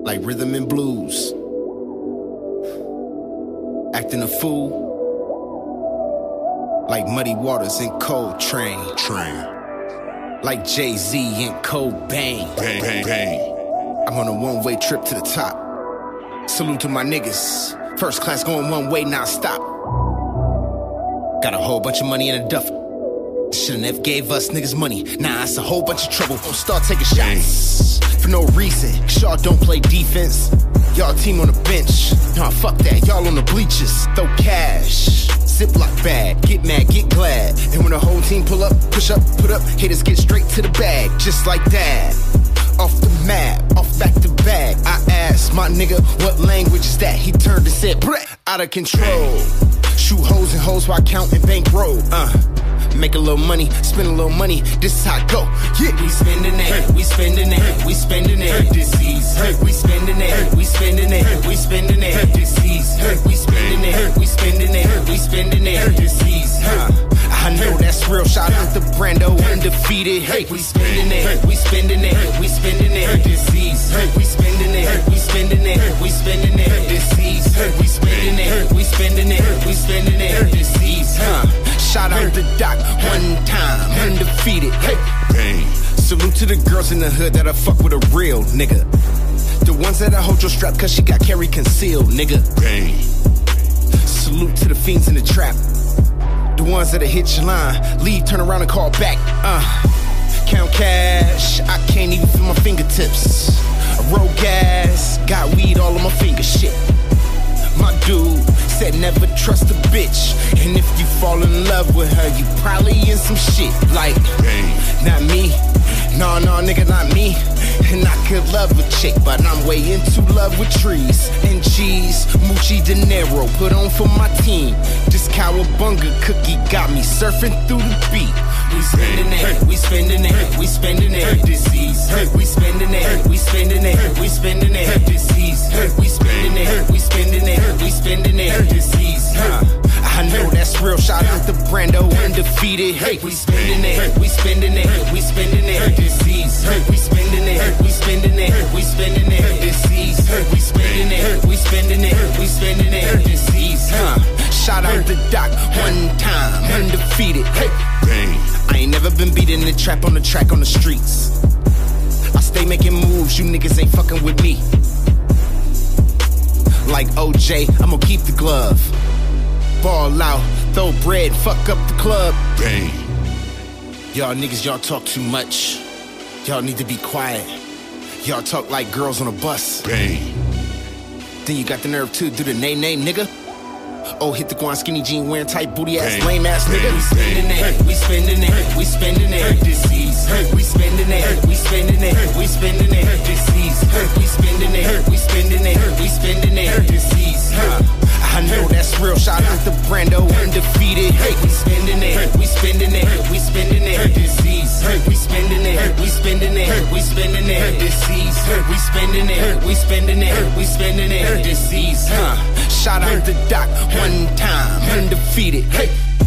like rhythm and blues. Acting a fool, like Muddy Waters and Coltrane. Like Jay-Z and Cobain. I'm on a one-way trip to the top. Salute to my niggas. First class going one way, now stop. Got a whole bunch of money in a duffel. Shouldn't have gave us niggas money. Nah, it's a whole bunch of trouble. Don't start taking shots for no reason. Cause y'all don't play defense. Y'all team on the bench. Nah, fuck that. Y'all on the bleachers. Throw cash. Ziploc bag. Get mad, get glad. And when the whole team pull up, push up, put up, haters get straight to the bag. Just like that. Off the map, off back to back. I asked my nigga, what language is that? He turned and said, Brett, out of control. Shoot hoes and hoes while counting bankroll. Make a little money, spend a little money. This is how I go. Yeah, we spending it, we spending it, we spending it. Disease, we spending it, we spending it, we spending it. Disease, we spending it, we spending it, we spending it. Disease, I know that's real. Shout out to Brando, undefeated. Hey, we spending it, we spending it, we spending it. Disease, we spending it, we spending it, we spending it. Disease, we spending it, we spending it, we spending it. Disease, shout out to Doc, one time, undefeated. Hey, salute to the girls in the hood that I fuck with a real nigga. The ones that I hold your strap cause she got carry concealed, nigga. Salute to the fiends in the trap. The ones that hit your line, leave, turn around and call back. Count cash, I can't even feel my fingertips. I roll gas, got weed all on my finger, shit. My dude said never trust a bitch. And if you fall in love with her, you probably in some shit. Like, not me. No, nigga, not me. And I could love a chick, but I'm way into love with trees and cheese. Mucci De Niro, put on for my team. This cowabunga cookie got me surfing through the beat. We spending it, we spending it, we spending it. Disease, we spending it, we spending it, we spending it. Disease, we spending it, we spending it, we spending it. Disease, I know that's real. Shout out to Brando, undefeated. Hey, we spending it, we spending it, we spending it. Disease, we spending it, we spending it, we spending it. Disease, we spending it, we spending it, we spending it. Disease, shout out to Doc, one time, undefeated. Hey, I ain't never been beat in the trap on the track on the streets. I stay making moves, you niggas ain't fucking with me. Like OJ, I'ma keep the glove. Ball out, throw bread, fuck up the club. Y'all niggas, y'all talk too much. Y'all need to be quiet. Y'all talk like girls on a bus. Then you got the nerve to do the nay-nay, nigga. Oh, hit the guan skinny jean wearing tight booty ass lame ass nigga. We spending it, we spending it, we spending it. Disease, we spending it, we spending it, we spending it. Disease, we spending it, we spending it, we spending it. Disease, I know that's real. Shout out to Brando, undefeated. Hey, we spending it, we spending it, we spending it. Disease, we spending it, we spending it, we spending it. Disease, we spending it, we spending it, we spending it. Disease, shout out to Doc, one time, undefeated. Hey.